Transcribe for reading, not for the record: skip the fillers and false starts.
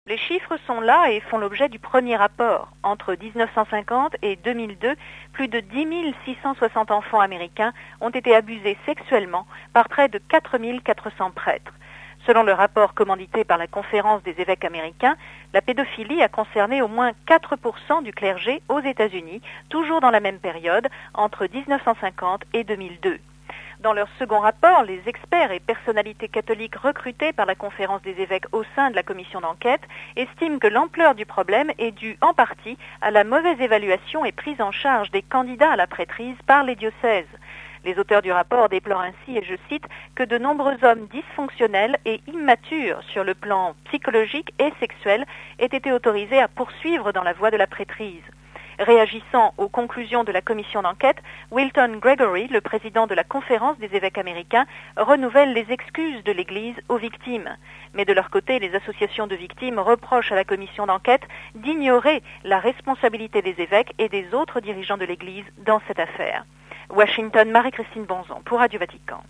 Les chiffres sont là et font l'objet du premier rapport. Entre 1950 et 2002, plus de 10 660 enfants américains ont été abusés sexuellement par près de 4 400 prêtres. Selon le rapport commandité par la Conférence des évêques américains, la pédophilie a concerné au moins 4% du clergé aux États-Unis, toujours dans la même période, entre 1950 et 2002. Dans leur second rapport, les experts et personnalités catholiques recrutés par la Conférence des évêques au sein de la commission d'enquête estiment que l'ampleur du problème est due en partie à la mauvaise évaluation et prise en charge des candidats à la prêtrise par les diocèses. Les auteurs du rapport déplorent ainsi, et je cite, que de nombreux hommes dysfonctionnels et immatures sur le plan psychologique et sexuel aient été autorisés à poursuivre dans la voie de la prêtrise. Réagissant aux conclusions de la commission d'enquête, Wilton Gregory, le président de la Conférence des évêques américains, renouvelle les excuses de l'Église aux victimes. Mais de leur côté, les associations de victimes reprochent à la commission d'enquête d'ignorer la responsabilité des évêques et des autres dirigeants de l'Église dans cette affaire. Washington, Marie-Christine Bonzon pour Radio Vatican.